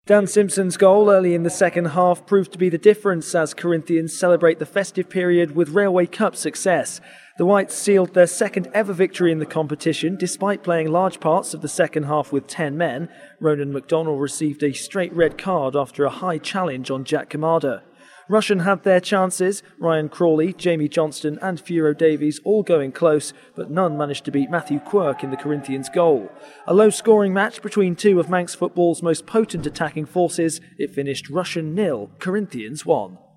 Dan Simpson's goal early in the second half proved to be the difference as Corinthians celebrate the festive period with Railway Cup success. The Whites sealed their second ever victory in the competition despite playing large parts of the second half with 10 men. Ronan McDonald received a straight red card after a high challenge on Jack Kamada. Russian had their chances, Ryan Crawley, Jamie Johnston and Furo Davies all going close, but none managed to beat Matthew Quirk in the Corinthians' goal. A low-scoring match between two of Manx football's most potent attacking forces, it finished Russian 0, Corinthians 1.